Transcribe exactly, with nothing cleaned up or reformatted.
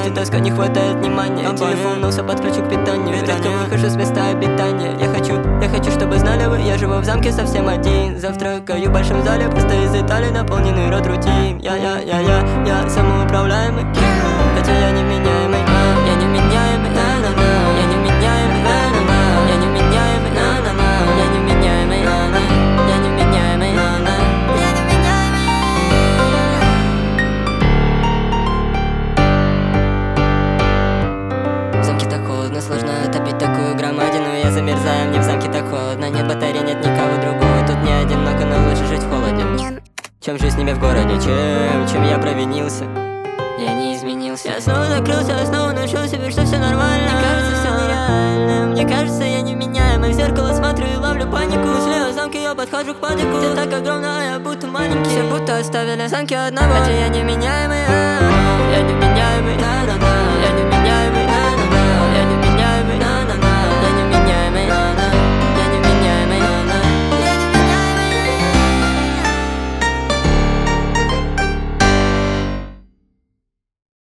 мультитаска, не хватает внимания. Телефон носа подключу к питанию. Редко выхожу с места обитания. Я хочу, я хочу, чтобы знали вы, я живу в замке совсем один. Завтракаю в большом зале, просто из Италии наполненный рот рутин. Я, я, я, я, я самоуправляемый, хотя я невменяемый. Я невменяемый, на-на-на. Я невменяемый, на-на-на. Я невменяемый, на-на-на. Я невменяемый, на-на. Я невменяемый, на-на. Я невменяемый. В замке так холодно, сложно отопить такую громадину. Я замерзаю, мне в замке так холодно. Нет батареи, нет никого другого. Тут не одиноко, но лучше жить в холоде, чем жить с ними в городе. Чем, чем я провинился, я не изменился. Я снова закрылся, я снова нашел себе, что все нормально. Мне кажется, все нереально. Мне кажется, я невменяемый. В зеркало смотрю и ловлю панику. Слева в замке я подхожу к падику. Ты так огромная, я будто маленький. Все будто оставили замки одного, хотя я невменяемый.